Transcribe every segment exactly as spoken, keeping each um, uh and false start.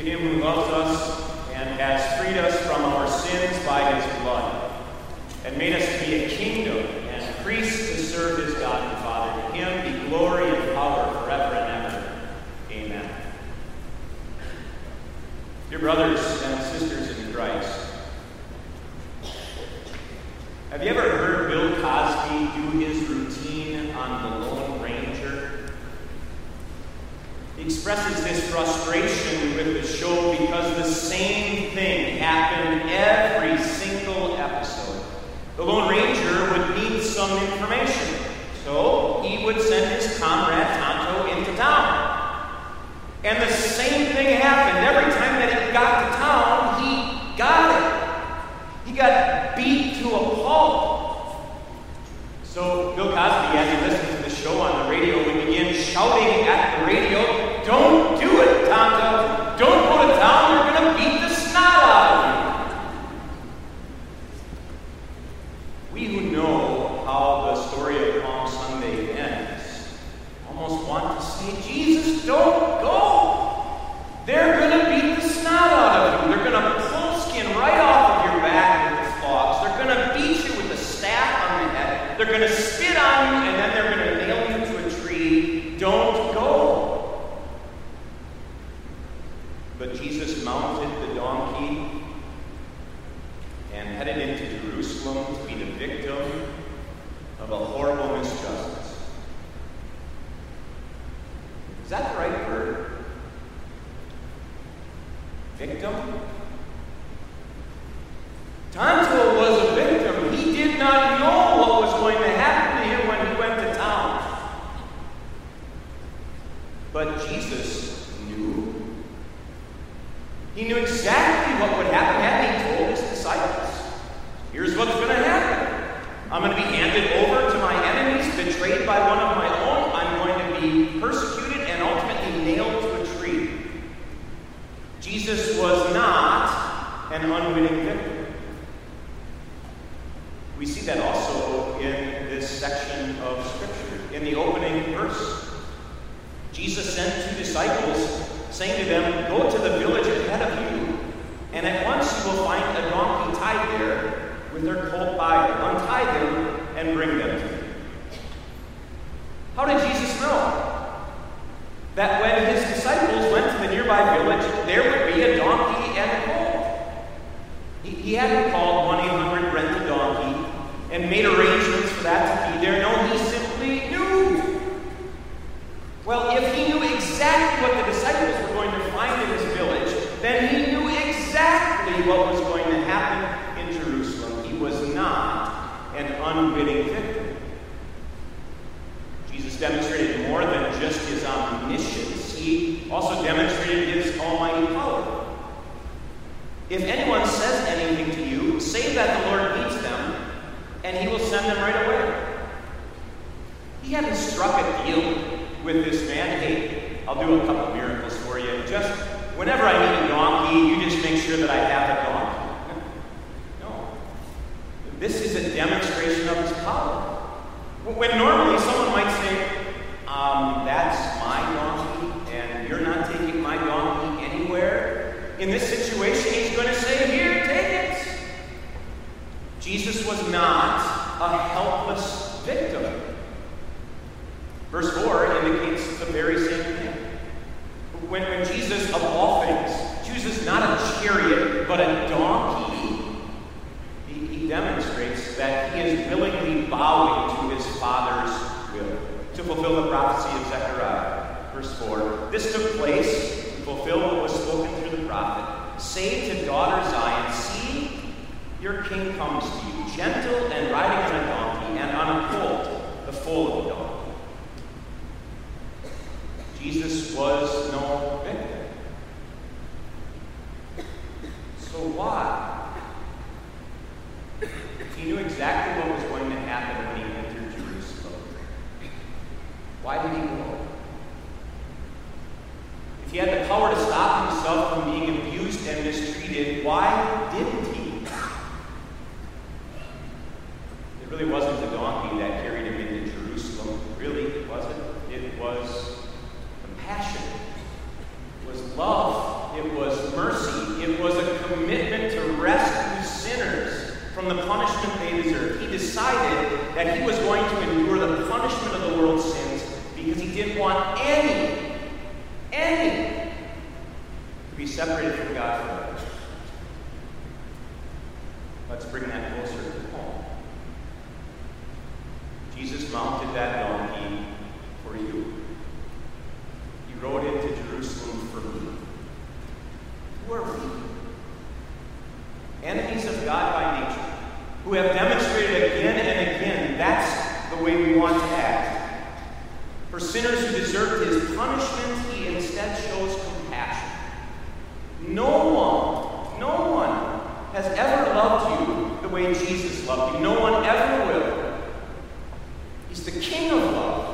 to him who loves us and has freed us from our sins by his blood, and made us to be a kingdom and priests to serve his God and Father. To him be glory and power forever and ever. Amen. Dear brothers and sisters in Christ, have you ever heard Bill Cosby do his routine on the Lone Ranger? He expresses his frustration with the show because the same thing happened every single episode. The Lone Ranger would need some information, so he would send his comrade Tonto into town. And the same thing happened. Every time that he got to town, he got it. He got beat to a pulp. So Bill Cosby, as he listened to the show on the radio, would begin shouting at the radio, "Don't do it, Tonto! Don't go to town, you're going to beat the snot out of you!" We who know how the story of Palm Sunday ends almost want to say, "Jesus, don't go! They're going to beat the snot out of you. They're going to pull skin right off of your back with the flogs. They're going to beat you with a staff on the head. They're going to spit on you, and then they're going to nail you to a tree. Don't go." But Jesus mounted the donkey and headed into Jerusalem to be the victim of a horrible misjustice. Is that the right word? Victim? Tonto was a victim. He did not know what was going to happen to him when he went to town. But Jesus knew. He knew exactly what would happen, and he told his disciples, "Here's what's going to happen. I'm going to be handed over to my enemies, betrayed by one of my own. I'm going to be persecuted and ultimately nailed to a tree." Jesus was not an unwitting victim. We see that also in this section of Scripture. In the opening verse, Jesus sent two disciples, saying to them, "Go to the village ahead of you, and at once you will find a donkey tied there with her colt by her. Untie them and bring them to me." How did Jesus know that when his disciples went to the nearby village, there would be a donkey and a colt? He, he hadn't called one eight hundred rent a donkey and made arrangements for that to be there. No, he simply knew. Well, if he knew exactly what the disciples were going to find in this village, then he knew exactly what was going to happen in Jerusalem. He was not an unwitting victim. Jesus demonstrated more than just his omniscience. He also demonstrated his almighty power. If anyone says anything to you, say that the Lord needs them, and he will send them right away. He hadn't struck a deal with this man. "Hey, I'll do a couple miracles for you. Just whenever I need a donkey, you just make sure that I have a donkey." No. This is a demonstration of his power. When normally someone might say, um, "That's my donkey, and you're not taking my donkey anywhere," in this situation, he's going to say, "Here, take it." Jesus was not a helpless victim. Verse four indicates the very same thing. When, when Jesus, of all things, chooses not a chariot, but a donkey, he, he demonstrates that he is willingly bowing to his Father's will to fulfill the prophecy of Zechariah. Verse four, "This took place to fulfill what was spoken through the prophet. Say to daughter Zion, see, your king comes to you, gentle and riding on a donkey, and on a colt, the foal of a donkey." Jesus was no victim. So why? He knew exactly what was going to happen when he entered Jerusalem. Why did he go? If he had the power to stop himself from being abused and mistreated, why didn't he? It really wasn't a donkey that carried him into Jerusalem. Really, was it? It was compassion. It was love. It was from the punishment they deserved. He decided that he was going to endure the punishment of the world's sins because he didn't want any, any, to be separated from God forever. Let's bring that closer to home. Jesus mounted that donkey for you. He rode into Jerusalem for me. Who are we? Enemies of God by nature, who have demonstrated again and again that's the way we want to act. For sinners who deserved his punishment, he instead shows compassion. No one, no one has ever loved you the way Jesus loved you. No one ever will. He's the King of love.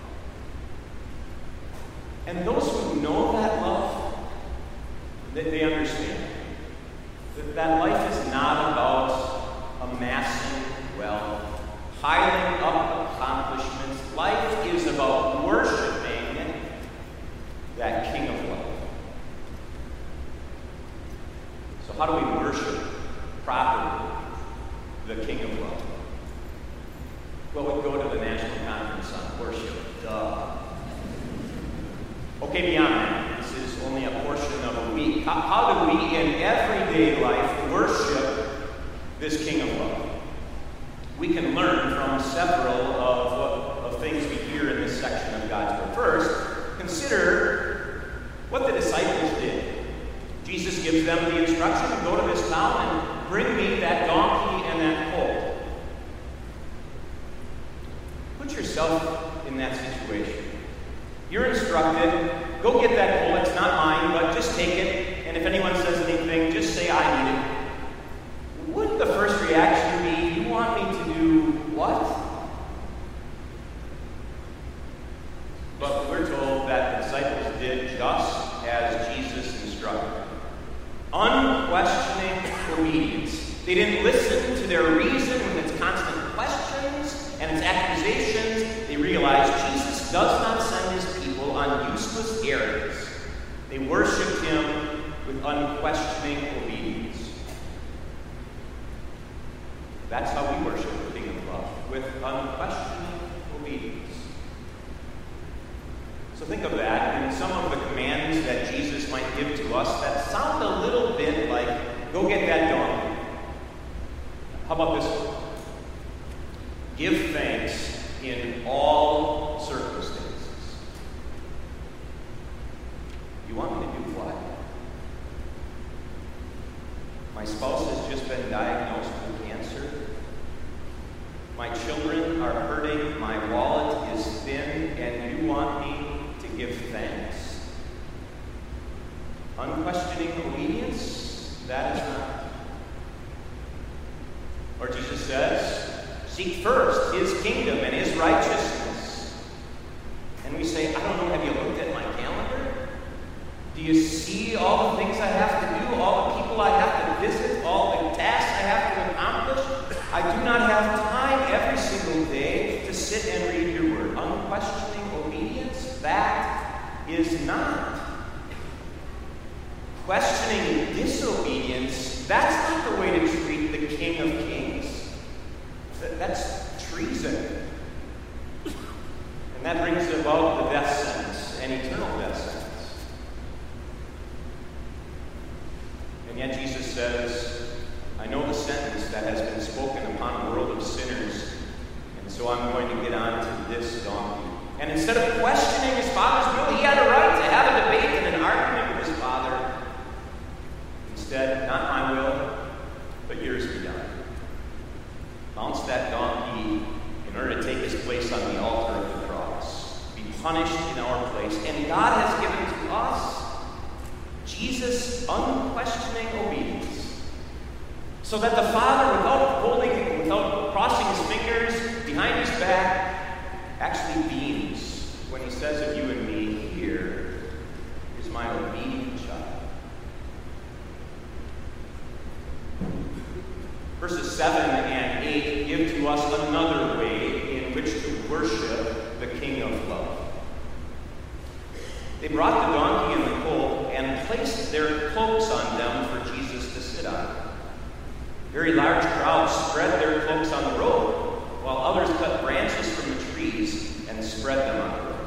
And those who know that love, they, they understand that that life is not about amassing wealth, piling up accomplishments. Life is about worshiping that King of love. So how do we worship properly the King of love? Well, we go to the National Conference on Worship. Duh. Okay, beyond that, this is only a portion of a week. How, how do we in everyday life worship this King of love? We can learn from several of, of things we hear in this section of God's Word. First, consider what the disciples did. Jesus gives them the instruction to go to this town and bring me that donkey and that colt. Put yourself in that situation. You're instructed, go get that colt, it's not mine, but just take it, and if anyone says anything, just say I need it. Wouldn't the first reaction be, you want me to do what? But we're told that the disciples did just as Jesus instructed. Unquestioning obedience. They didn't listen to their reason with its constant questions and its accusations. They realized Jesus does not send his people on useless errands. They worshiped him with unquestioning obedience. That's how we worship the King of love, with unquestioning obedience. So think of that, and some of the commands that Jesus might give to us that sound a little bit like, go get that donkey. How about this one? Give thanks in all circumstances. You want me to do what? My spouse has just been diagnosed with cancer. My children are hurting. My wallet is thin, and you want me to give thanks. Unquestioning obedience? That is not. Or Jesus says, seek first his kingdom and his righteousness. And we say, I don't know, have you looked at my calendar? Do you see all the things I have to do, all the people I have to visit, all the tasks I have to accomplish? I do not have time every single day to sit and read your word. Unquestioning obedience? That is not. Questioning disobedience, that's not the way to treat the King of Kings. That's treason. And that brings about the death sentence, an eternal death sentence. And yet Jesus says, I know the sentence that has been spoken upon a world of sinners, and so I'm going to get on to this donkey. And instead of questioning his father's will, he had a right to have a debate and an argument with his father. Instead, not my will, but yours be done. Mounts that donkey in order to take his place on the altar of the cross, be punished in our place. And God has given to us Jesus' unquestioning obedience, so that the Father, without holding, without crossing his fingers behind his back, actually beams when he says of you and me, here is my obedient child. Verses seven and eight give to us another way in which to worship the King of love. They brought the donkey and the colt and placed their cloaks on them for Jesus to sit on. Very large crowds spread their cloaks on the road, while others cut branches from the trees and spread them on the road.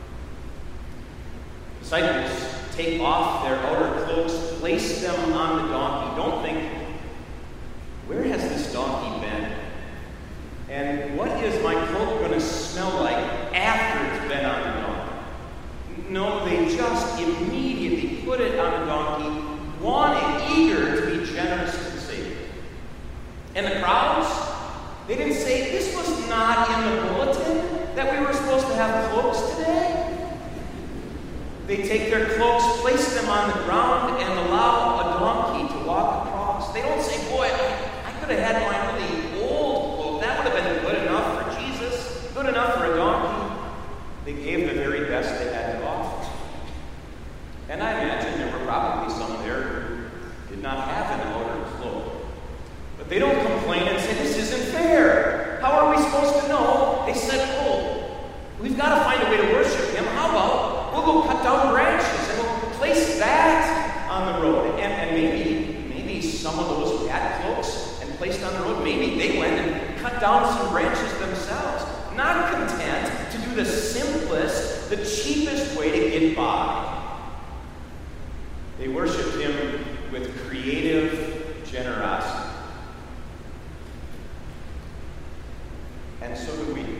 Disciples take off their outer cloaks, place them on the donkey. Don't think, where has this donkey been? And what is my cloak going to smell like after it's been on the donkey? No, they just immediately put it on the donkey, wanting, eager to be generous to the Savior. And the crowds, they didn't say, this was not in the bulletin that we were supposed to have cloaks today. They take their cloaks, place them on the ground, and allow a donkey to walk across. They don't say, boy, I, I could have had my really old cloak. That would have been good enough for Jesus, good enough for a donkey. They gave the very best they had to offer. And I imagine there were probably some there who did not have an outer cloak. But they don't complain and say, this isn't fair. How are we supposed to know? They said, oh, we've got to find a way to worship him. How about we'll go cut down branches and we'll place that on the road. And, and maybe, maybe some of those who had cloaks and placed on the road, maybe they went and cut down some branches themselves. Not content to do the simplest, the cheapest way to get by. They worshiped him with creative generosity. And so do we.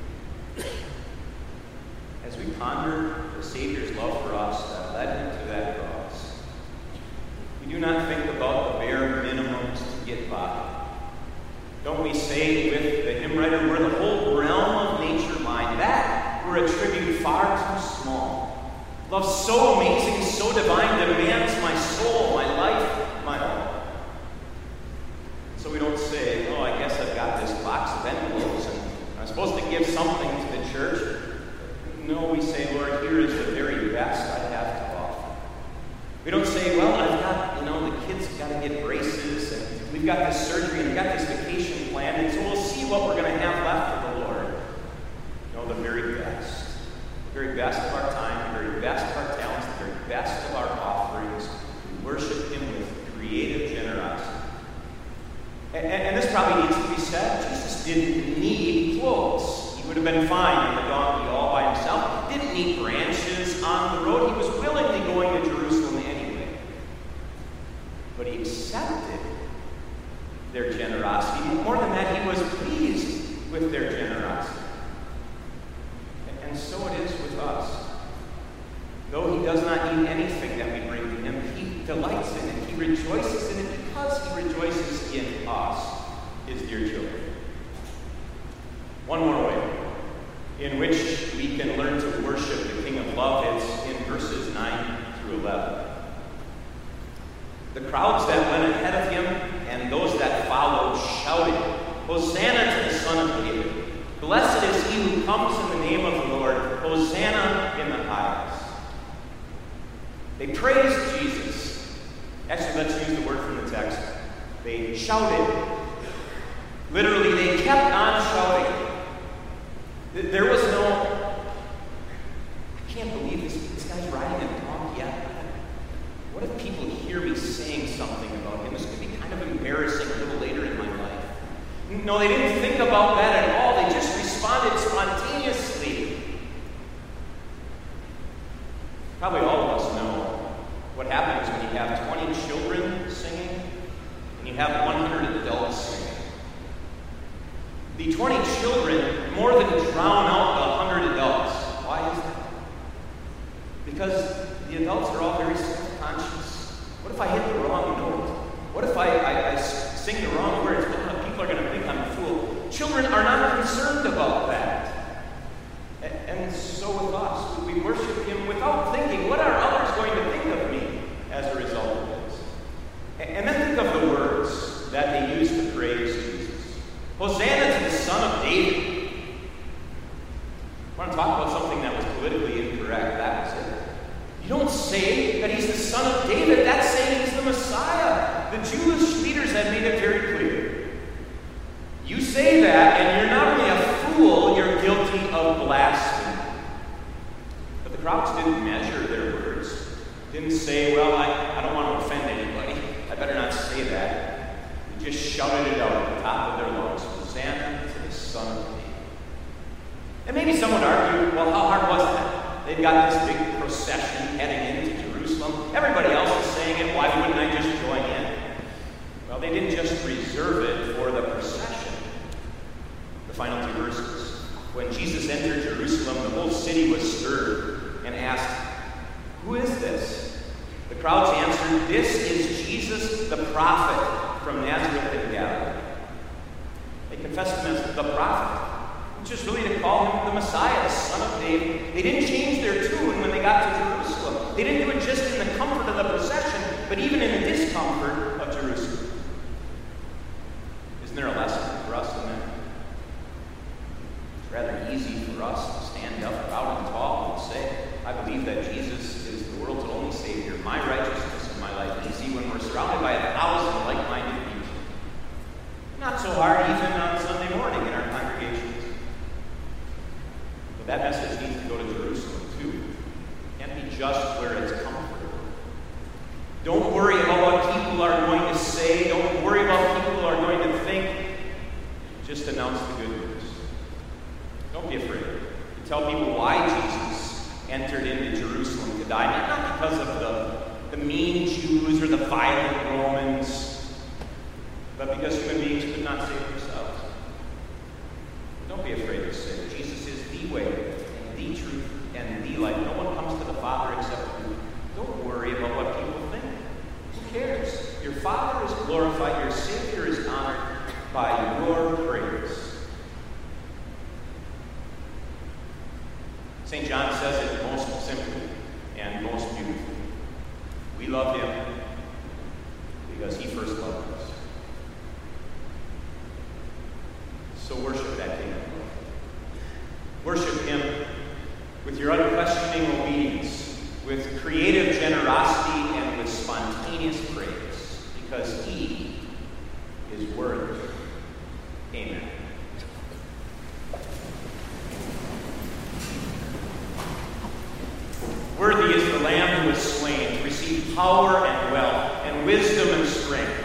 As we ponder the Savior's love for us that led him to that cross, we do not think about the bare minimums to get by. Don't we say with the hymn writer, where the whole realm of nature mine, that were a tribute far too small. Love so amazing, so divine, demands my soul, my life, my all. So we don't say, oh, I guess I've got this box of envelopes and I'm supposed to give something to the church. No, we say, Lord, here is the very best I have to offer. We don't say, well, I've got, you know, the kids have got to get braces, and we've got this surgery, and we've got this vacation planned, and so we'll see what we're going to have left for the Lord. No, the very best. The very best of our time, the very best of our talents, the very best of our offerings. We worship him with creative generosity. And, and, and this probably needs to be said. Jesus didn't need clothes. He would have been fine on the donkey all by himself. He didn't need branches on the road. He was willingly going to Jerusalem anyway. But he accepted their generosity. More than that, he was pleased with their generosity. And so it is with us. Though he does not need anything that we bring to him, he delights in it. He rejoices in it because he rejoices in us, his dear children. One more way in which we can learn to worship the King of Love is in verses nine through eleven. The crowds that went ahead of him and those that followed shouted, Hosanna to the Son of David. Blessed is he who comes in the name of the Lord. Hosanna in the highest. They praised Jesus. Actually, let's use the word from the text. They shouted. Literally, they kept on shouting. There was no, I can't believe this, this guy's riding a donkey. What if people hear me saying something about him? This could be kind of embarrassing a little later in my life. No, they didn't think about that at all. They just responded spontaneously. Probably all of us know what happens when you have twenty children singing and you have one hundred adults singing. The twenty children more than drown out the one hundred adults. Why is that? Because the adults are all very self-conscious. What if I hit the wrong note? What if I, I, I sing the wrong words? Well, people are going to think I'm a fool. Children are not concerned about that. And, and so with us, we worship him without thinking, what are others going to think of me as a result of this? And, and then think of the words that they use to praise Jesus. Hosanna to the Son of David. I want to talk about something that was politically incorrect. That was it. You don't say that he's the Son of David. That's saying he's the Messiah. The Jewish leaders had made it very clear. You say that, and you're not only a fool, you're guilty of blasphemy. But the crowds didn't measure their words. Didn't say, well, I, I don't want to offend anybody. I better not say that. who just shouted it out at the top of their lungs, Hosanna to the Son of David. And maybe someone would argue, well, how hard was that? They've got this big procession heading into Jerusalem. Everybody else is saying it. Why wouldn't I just join in? Well, they didn't just reserve it for the procession. The final two verses. When Jesus entered Jerusalem, the whole city was stirred and asked, "Who is this?" The crowds answered, "This is Jesus the prophet from Nazareth in Galilee." They confessed him as the prophet, which is really to call him the Messiah, the Son of David. They didn't change their tune when they got to Jerusalem. They didn't do it just in the comfort of the procession, but even in the discomfort of Jerusalem. Isn't there a lesson for us in that? It's rather easy for us to stand up proud and tall and say, I believe that Jesus is the world's only Savior, my righteousness and my life. Easy when we're surrounded by a thousand like-minded people. Not so hard even on Sunday morning in our congregations. But that message needs to go to Jerusalem too. It can't be just where it's comfortable. Don't worry about what people are going to say. Don't worry about what people are going to think. Just announce the good news. Don't be afraid to tell people why Jesus entered into Jerusalem to die. Not because of the, the mean Jews or the violent Romans, but because human beings could not save themselves. Don't be afraid to say Jesus is the way and the truth and the life. No one comes to the Father except through. Don't worry about what people think. Who cares? Your Father is glorified. Your Savior is honored by your praise. Saint John says it most simply and most beautifully. We love him because he first loved us. So worship that King of love. Worship him with your unquestioning obedience, with creative generosity, and with spontaneous praise, because he is worthy. Amen. Worthy is the Lamb who was slain to receive power and wealth and wisdom and strength,